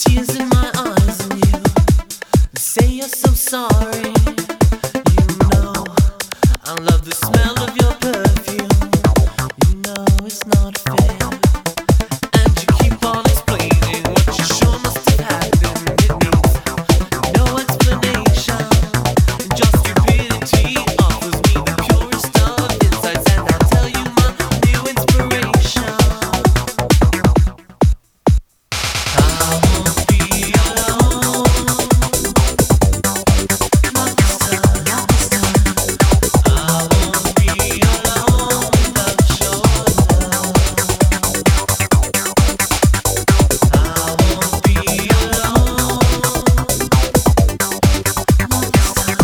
tears in my eyes and you say you're so sorry. You know I love the smell of your perfume. You know it's not fair, and you keep on explaining what you sure must have happened. It needs no explanation, just stupidity offers me the purest of insights, and I'll tell you my new inspiration. I won't be alone. Not this time, not this time. I won't be alone without your love. I won't be alone. Not this time.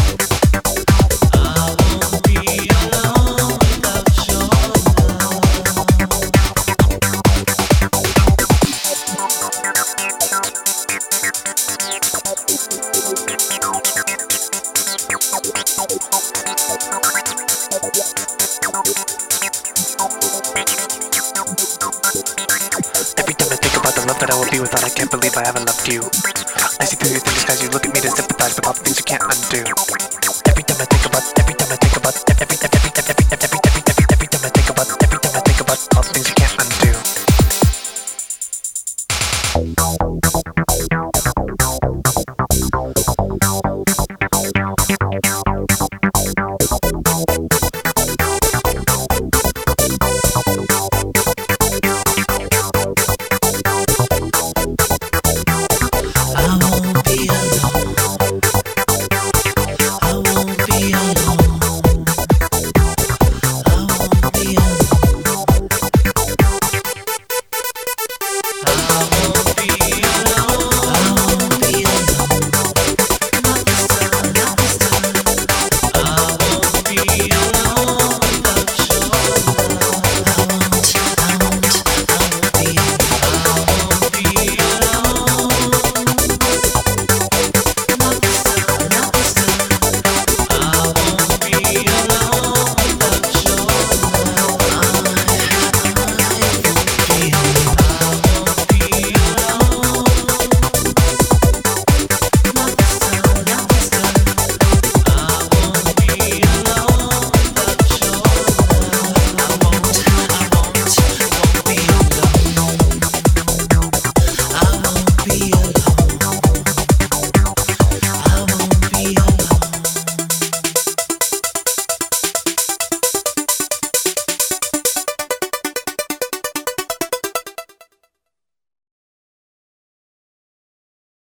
I won't be alone without your Every time I think about the love that I will be without, I can't believe I haven't loved you. I see through your thin disguise, you look at me to sympathize with all the things you can't undo. Every time I think about, every time I think about, every time.